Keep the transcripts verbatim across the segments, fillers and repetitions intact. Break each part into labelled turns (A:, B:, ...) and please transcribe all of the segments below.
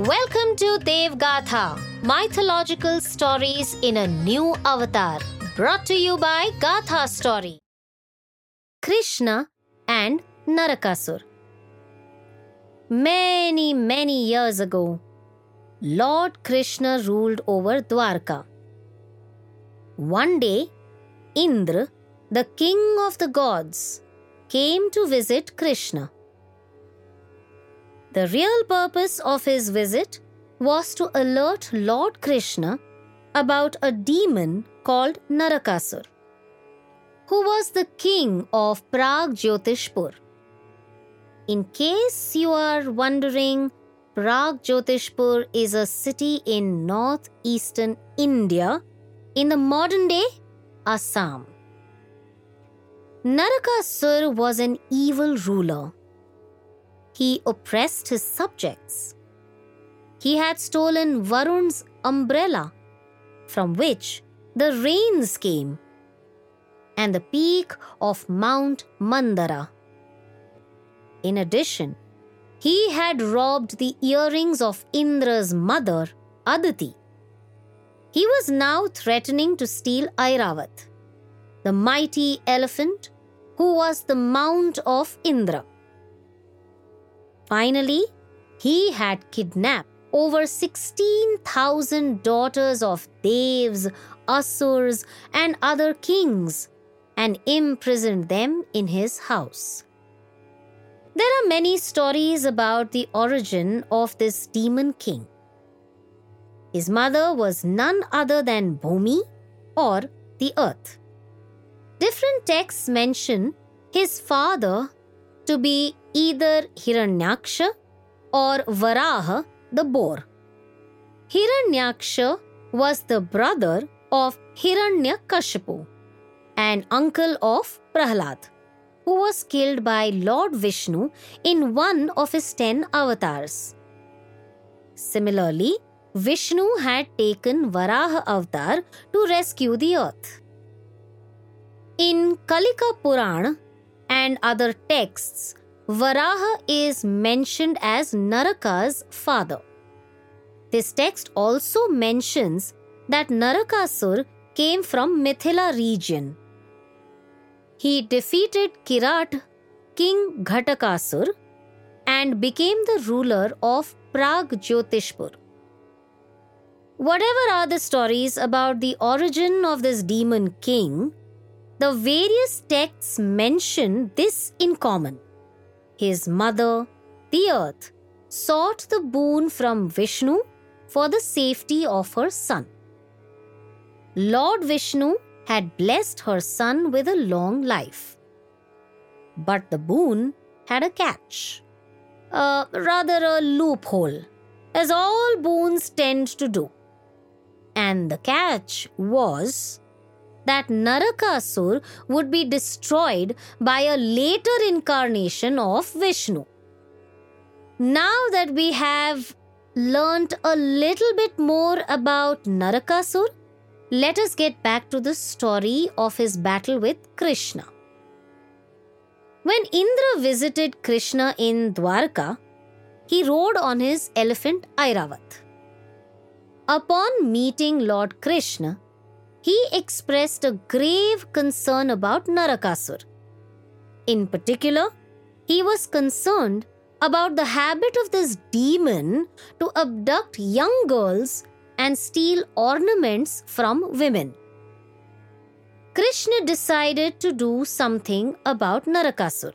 A: Welcome to Devgatha, mythological stories in a new avatar, brought to you by Gatha Story. Krishna and Narakasur. Many, many years ago, Lord Krishna ruled over Dwarka. One day, Indra, the king of the gods, came to visit Krishna. The real purpose of his visit was to alert Lord Krishna about a demon called Narakasur, who was the king of Pragjyotishpur. In case you are wondering, Pragjyotishpur is a city in northeastern India in the modern-day Assam. Narakasur was an evil ruler. He oppressed his subjects. He had stolen Varun's umbrella, from which the rains came, and the peak of Mount Mandara. In addition, he had robbed the earrings of Indra's mother, Aditi. He was now threatening to steal Airavat, the mighty elephant who was the mount of Indra. Finally, he had kidnapped over sixteen thousand daughters of Devs, Asurs, and other kings and imprisoned them in his house. There are many stories about the origin of this demon king. His mother was none other than Bhumi, or the earth. Different texts mention his father to be either Hiranyaksha or Varaha the boar. Hiranyaksha was the brother of Hiranyakashipu and uncle of Prahlad, who was killed by Lord Vishnu in one of his ten avatars. Similarly, Vishnu had taken Varaha avatar to rescue the earth. In Kalika Purana and other texts, Varaha is mentioned as Naraka's father. This text also mentions that Narakasur came from Mithila region. He defeated Kirat, King Ghatakasur, and became the ruler of Pragjyotishpur. Whatever are the stories about the origin of this demon king, the various texts mention this in common. His mother, the earth, sought the boon from Vishnu for the safety of her son. Lord Vishnu had blessed her son with a long life. But the boon had a catch, uh, rather a loophole, as all boons tend to do. And the catch was that Narakasur would be destroyed by a later incarnation of Vishnu. Now that we have learnt a little bit more about Narakasur, let us get back to the story of his battle with Krishna. When Indra visited Krishna in Dwarka, he rode on his elephant Airavat. Upon meeting Lord Krishna, he expressed a grave concern about Narakasur. In particular, he was concerned about the habit of this demon to abduct young girls and steal ornaments from women. Krishna decided to do something about Narakasur.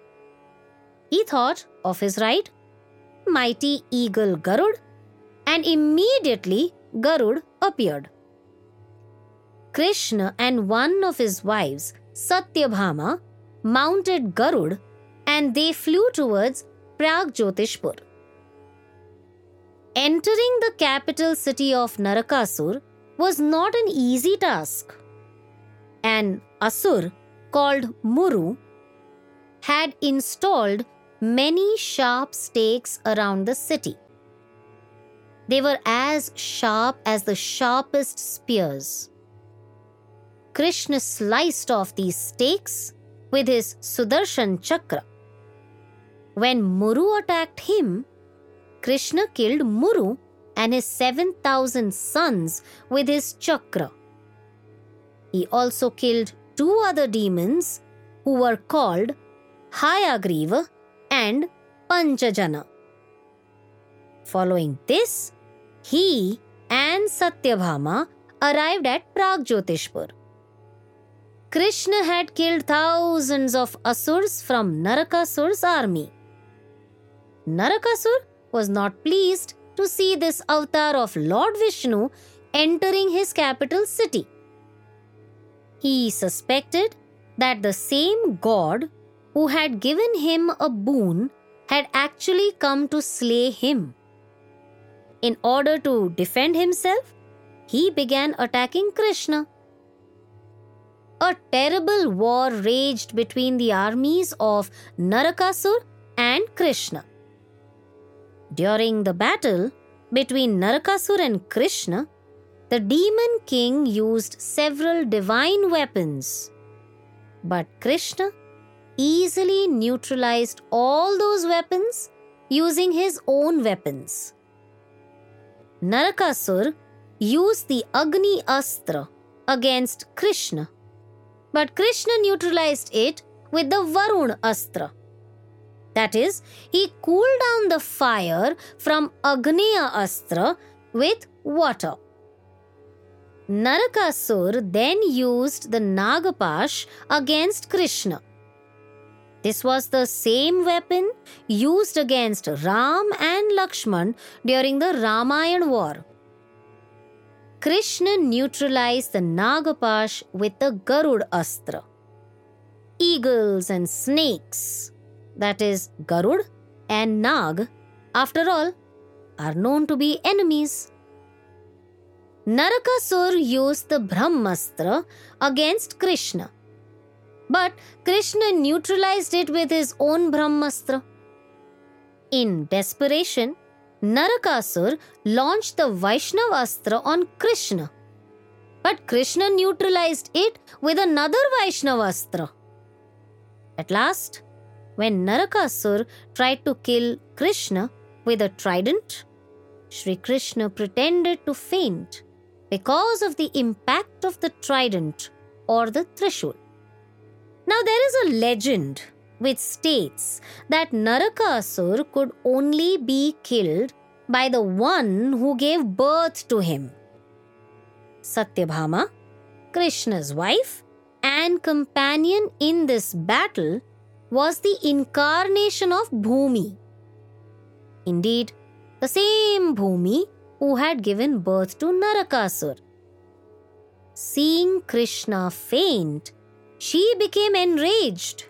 A: He thought of his ride, mighty eagle Garud, and immediately Garud appeared. Krishna and one of his wives, Satyabhama, mounted Garud and they flew towards Pragjyotishpur. Entering the capital city of Narakasur was not an easy task. An Asur called Muru had installed many sharp stakes around the city. They were as sharp as the sharpest spears. Krishna sliced off these stakes with his Sudarshan Chakra. When Muru attacked him, Krishna killed Muru and his seven thousand sons with his chakra. He also killed two other demons who were called Hayagriva and Panchajana. Following this, he and Satyabhama arrived at Pragjyotishpur. Krishna had killed thousands of asurs from Narakasur's army. Narakasur was not pleased to see this avatar of Lord Vishnu entering his capital city. He suspected that the same god who had given him a boon had actually come to slay him. In order to defend himself, he began attacking Krishna. A terrible war raged between the armies of Narakasur and Krishna. During the battle between Narakasur and Krishna, the demon king used several divine weapons. But Krishna easily neutralized all those weapons using his own weapons. Narakasur used the Agni Astra against Krishna, but Krishna neutralized it with the Varun Astra. That is, he cooled down the fire from Agneya Astra with water. Narakasur then used the Nagapash against Krishna. This was the same weapon used against Ram and Lakshman during the Ramayana war. Krishna neutralized the Nagapash with the Garud Astra. Eagles and snakes, that is Garud and Nag, after all, are known to be enemies. Narakasur used the Brahmastra against Krishna, but Krishna neutralized it with his own Brahmastra. In desperation, Narakasur launched the Vaishnavastra on Krishna, but Krishna neutralized it with another Vaishnavastra. At last, when Narakasur tried to kill Krishna with a trident, Sri Krishna pretended to faint because of the impact of the trident or the trishul. Now there is a legend which states that Narakasur could only be killed by the one who gave birth to him. Satyabhama, Krishna's wife and companion in this battle, was the incarnation of Bhumi. Indeed, the same Bhumi who had given birth to Narakasur. Seeing Krishna faint, she became enraged.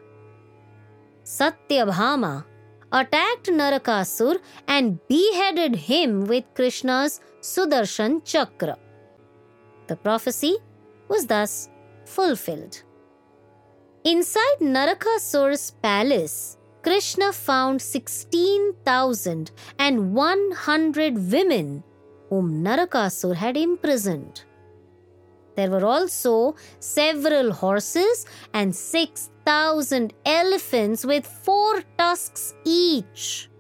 A: Satyabhama attacked Narakasur and beheaded him with Krishna's Sudarshan Chakra. The prophecy was thus fulfilled. Inside Narakasur's palace, Krishna found sixteen thousand one hundred women whom Narakasur had imprisoned. There were also several horses and six thousand elephants with four tusks each.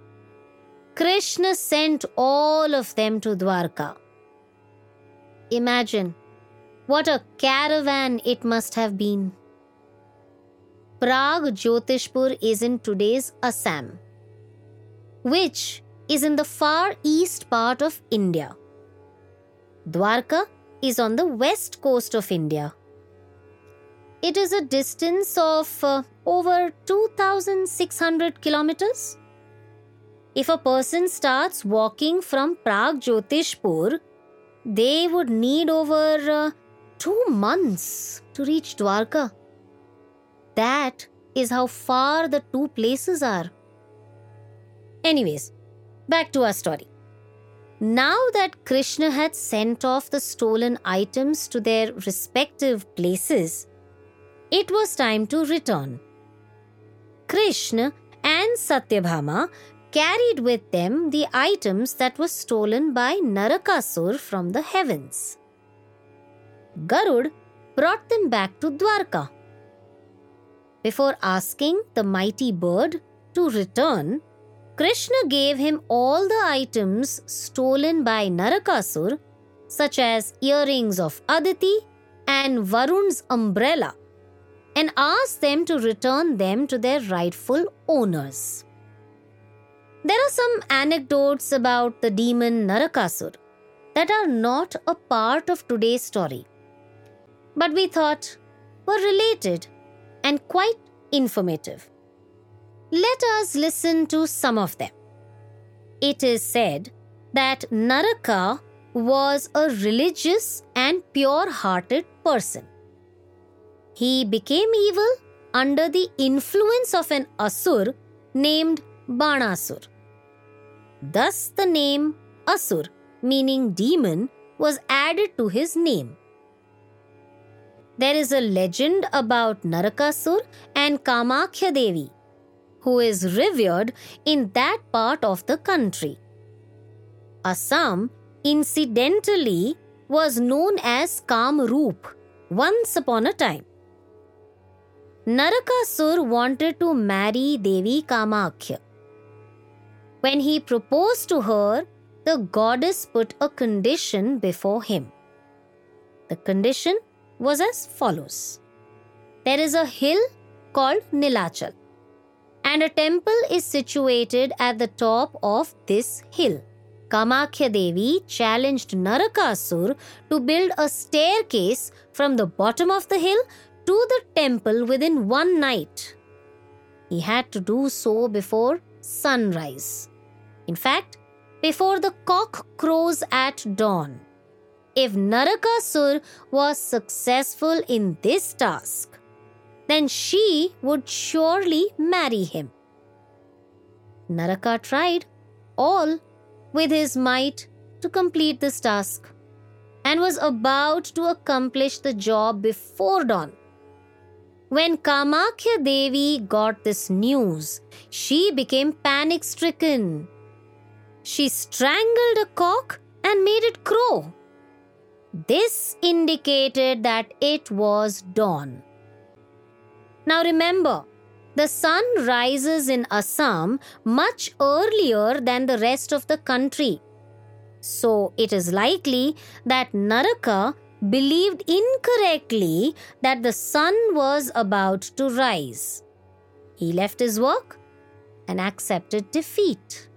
A: Krishna sent all of them to Dwarka. Imagine what a caravan it must have been. Pragjyotishpur is in today's Assam, which is in the far east part of India. Dwarka is on the west coast of India. It is a distance of uh, over two thousand six hundred kilometers. If a person starts walking from Pragjyotishpur, they would need over uh, two months to reach Dwarka. That is how far the two places are. Anyways, back to our story. Now that Krishna had sent off the stolen items to their respective places, it was time to return. Krishna and Satyabhama carried with them the items that were stolen by Narakasur from the heavens. Garud brought them back to Dwarka. Before asking the mighty bird to return, Krishna gave him all the items stolen by Narakasur, such as earrings of Aditi and Varun's umbrella, and asked them to return them to their rightful owners. There are some anecdotes about the demon Narakasur that are not a part of today's story, but we thought were related and quite informative. Let us listen to some of them. It is said that Naraka was a religious and pure-hearted person. He became evil under the influence of an Asur named Banasur. Thus the name Asur, meaning demon, was added to his name. There is a legend about Narakasur and Kamakhya Devi, who is revered in that part of the country. Assam, incidentally, was known as Kamrup once upon a time. Narakasur wanted to marry Devi Kamakhya. When he proposed to her, the goddess put a condition before him. The condition was as follows. There is a hill called Nilachal, and a temple is situated at the top of this hill. Kamakhya Devi challenged Narakasur to build a staircase from the bottom of the hill to the temple within one night. He had to do so before sunrise. In fact, before the cock crows at dawn. If Narakasur was successful in this task, then she would surely marry him. Naraka tried all with his might to complete this task and was about to accomplish the job before dawn. When Kamakhya Devi got this news, she became panic-stricken. She strangled a cock and made it crow. This indicated that it was dawn. Now remember, the sun rises in Assam much earlier than the rest of the country. So it is likely that Naraka believed incorrectly that the sun was about to rise. He left his work and accepted defeat.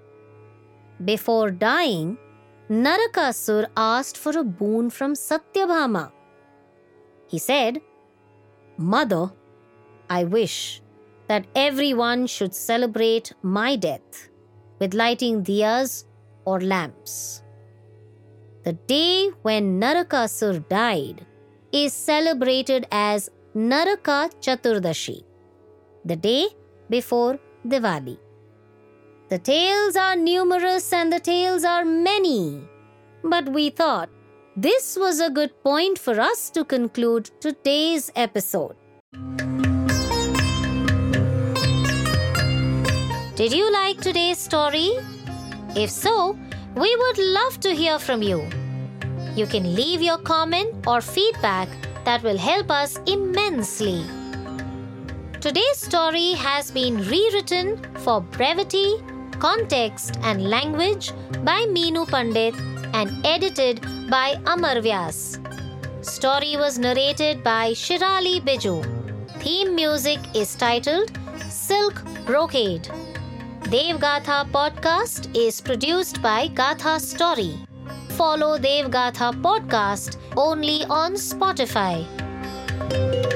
A: Before dying, Narakasur asked for a boon from Satyabhama. He said, "Mother, I wish that everyone should celebrate my death with lighting diyas or lamps." The day when Narakasur died is celebrated as Naraka Chaturdashi, the day before Diwali. The tales are numerous and the tales are many, but we thought this was a good point for us to conclude today's episode. Did you like today's story? If so, we would love to hear from you. You can leave your comment or feedback that will help us immensely. Today's story has been rewritten for brevity, context and language by Meenu Pandit and edited by Amar Vyas. Story was narrated by Shirali Biju. Theme music is titled Silk Brocade. Devgatha podcast is produced by Gatha Story. Follow Devgatha podcast only on Spotify.